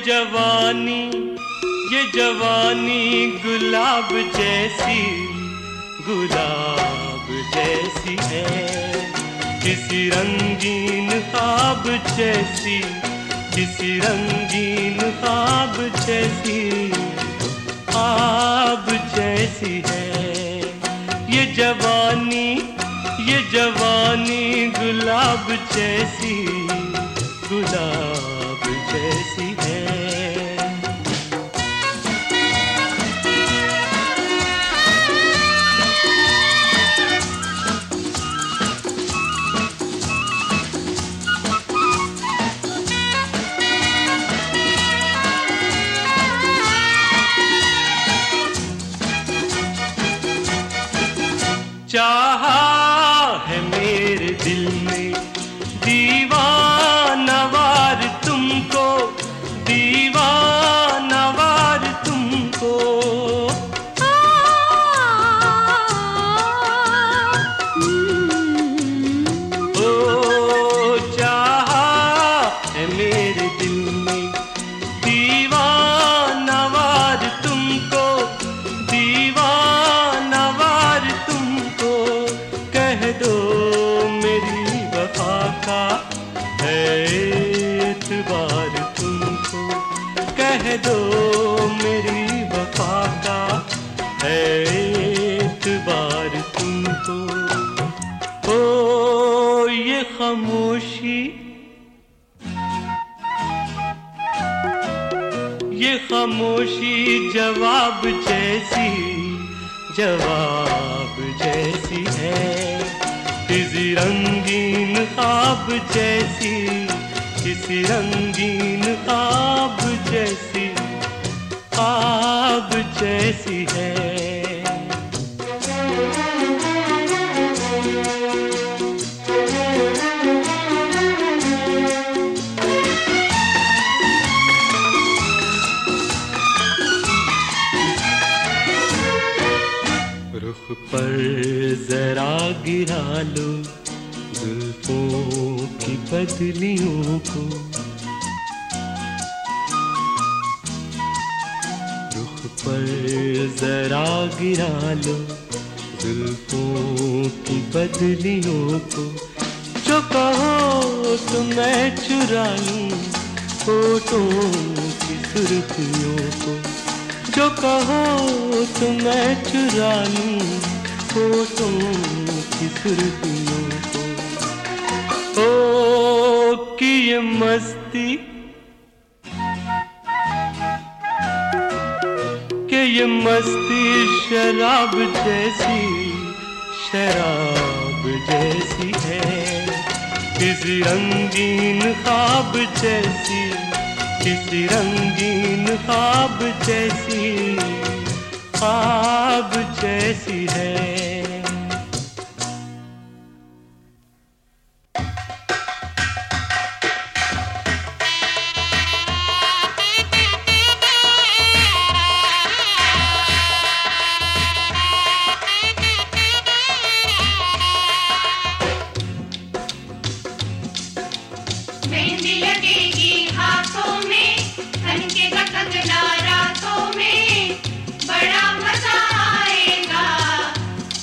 जवानी, ये जवानी गुलाब जैसी, गुलाब जैसी है। किसी रंगीन ख्वाब जैसी, किसी रंगीन ख्वाब जैसी, ख्वाब जैसी है। ये जवानी, ये जवानी गुलाब जैसी, गुलाब जैसी है। चाहा है मेरे दिल में दीवानवार तुमको, दीवानवार तुमको। ओ चाहा है मेरे दिल में दीवानवार तुमको, दीवानवार तुमको। कह दो मेरी वफा का है एतबार तुमको, कह दो मेरी वफा का है एतबार तुमको। ओ ये खामोशी, ये खामोशी जवाब जैसी, जवाब जैसी है। किसी रंगीन ख्वाब जैसी, किसी रंगीन ख्वाब जैसी, ख्वाब जैसी है। रुख पर जरा गिरा लो जुल्फों की पतलियों को, रुख पर जरा गिरा लो जुल्फों की पतलियों को। जो कहो तो मैं चुरा लूं होठों की सुर्खियों को, जो कहो तो मैं चुरा लूं होठों की सुर्खियों को। ओ कि ये मस्ती, कि ये मस्ती शराब जैसी, शराब जैसी है। किसी रंगीन ख्वाब जैसी, किसी रंगीन ख्वाब जैसी, ख्वाब जैसी है। मेहंदी लगेगी हाथों में, खनकेगा कंगना रातों में, बड़ा मजा आएगा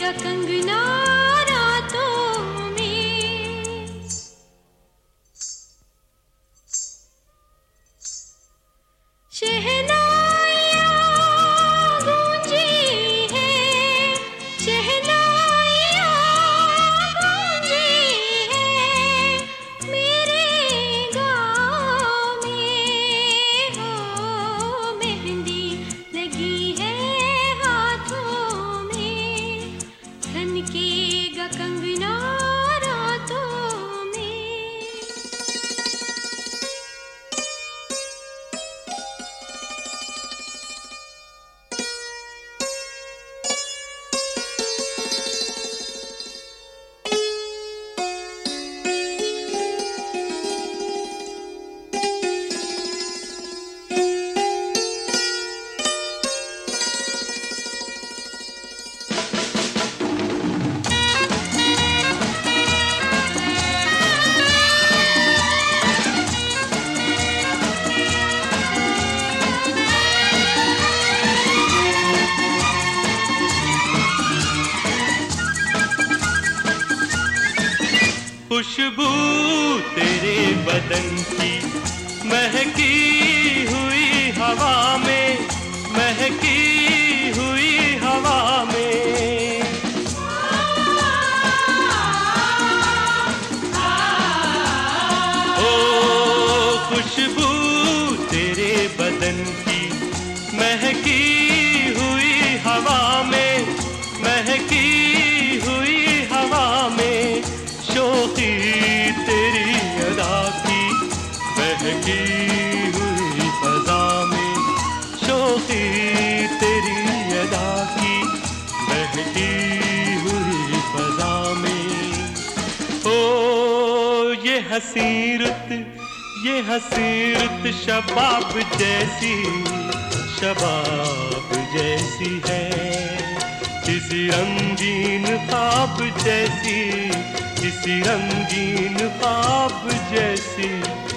खनकेगा कंगना रातों में। शहनाइयाँ गूंजी है, शहनाइयाँ गूंजी है मेरे गाँव में। हो मेहंदी लगी है हाथों में, खनकेगा कंगना रातों में। खुशबू तेरे बदन की महकी हुई हवा में, महकी हुई हवा में। ओ खुशबू तेरे बदन की महकी हुई हवा में, महकी हुई हवा में। शोखी तेरी अदा की बहकी हुई फजा में, शोखी तेरी अदा की बहकी हुई फजा में। ओ ये हसी रुत, ये हसी रुत शबाब जैसी, शबाब जैसी है। किसी रंगीन ख्वाब जैसी, किसी रंगीन ख्वाब जैसी।